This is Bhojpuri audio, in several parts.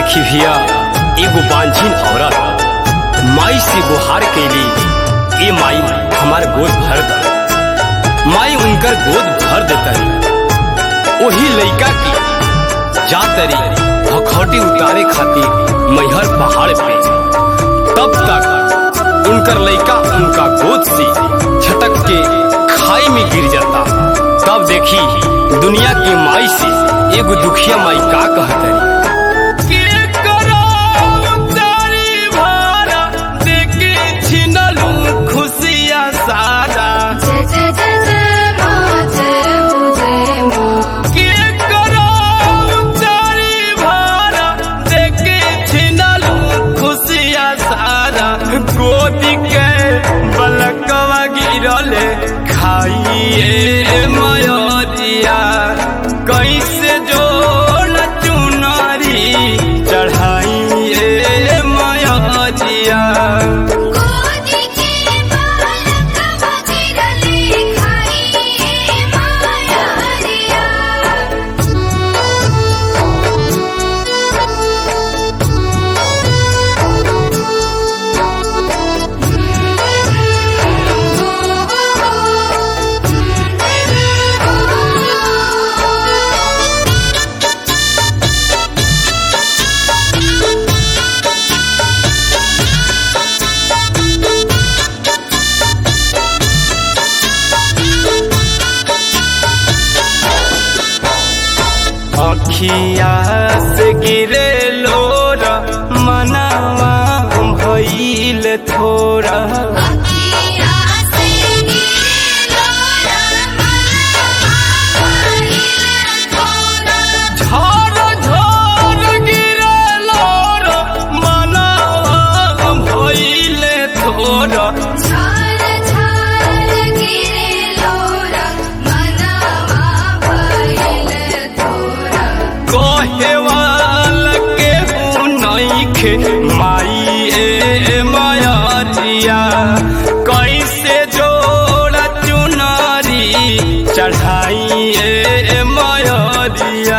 देखी भैया एगो बांझिन औरत माई से गुहार कैली, ए माई हमार गोद भर द। माई उनकर गोद भर देता। वही लइका की जातरी भखौटी उतारे खातिर मैहर पहाड़ पे, तब तक उनकर लइका उनका गोद से छटक के खाई में गिर जाता। तब देखी दुनिया की माई से एगो दुखिया माई का कहतरी, गोदी के बलकवा गिरले खाइए मयदिया, कैसे जोड़ चुनरी चढ़ाइए मयदिया। अखिया से गिरे लोर मनावा भइल थोड़ा, माई ए मयदिया, कैसे जोड़ चुनरी चढ़ाई ए मयदिया।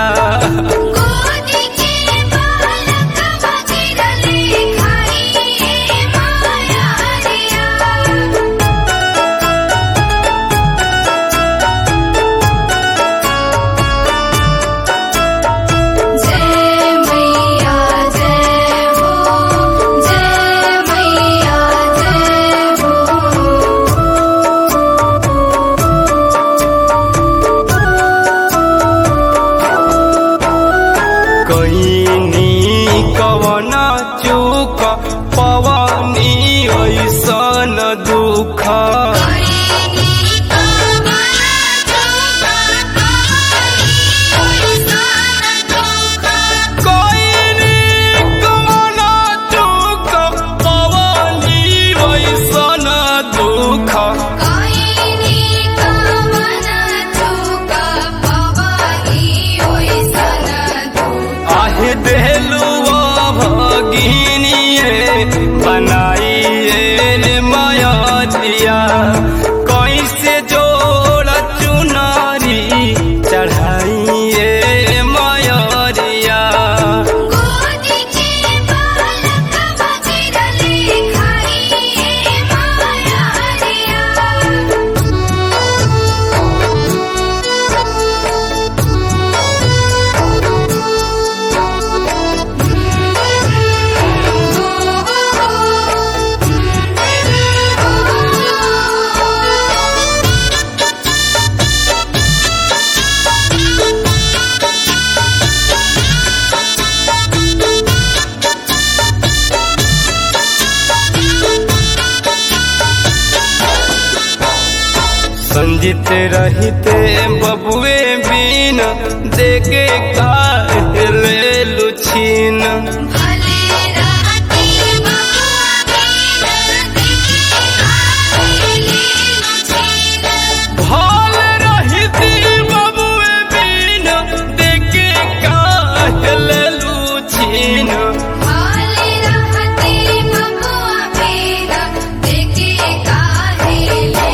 कवना चूक पवनी ऐसन दुख, बनाइए मयदिया, कैसे जोड़ चुनरी चढ़ाइए मयदिया। संजित रहते बबुए बीन, देके ले लुछीन। भल रहती बबुए बीन, देके ले लुछीन।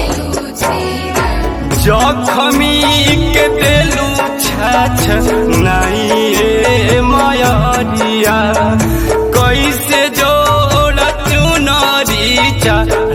जखमी के देलू छाछ ना जा